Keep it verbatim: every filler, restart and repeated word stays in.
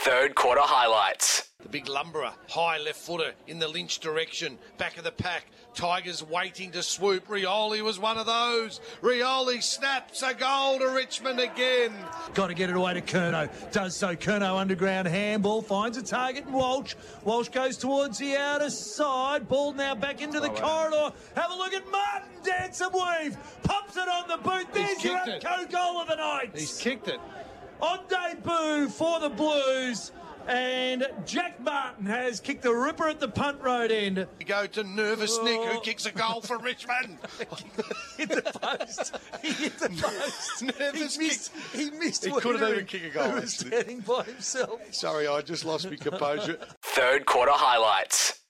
Third quarter highlights. The big lumberer, high left footer in the Lynch direction, back of the pack. Tigers waiting to swoop. Rioli was one of those. Rioli snaps a goal to Richmond again. Got to get it away to Curnow. Does so. Curnow underground handball. Finds a target in Walsh. Walsh goes towards the outer side. Ball now back into the corridor. Have a look at Martin. Dance and weave. Pops it on the boot. There's your co-goal of the night. He's kicked it. On debut for the Blues. And Jack Martin has kicked the ripper at the punt road end. We go to Nervous oh. Nick, who kicks a goal for Richmond. Hit the post. He hit the post. Nervous he missed, Nick. He missed. He couldn't even kick a goal. He was standing by himself. Sorry, I just lost my composure. Third quarter highlights.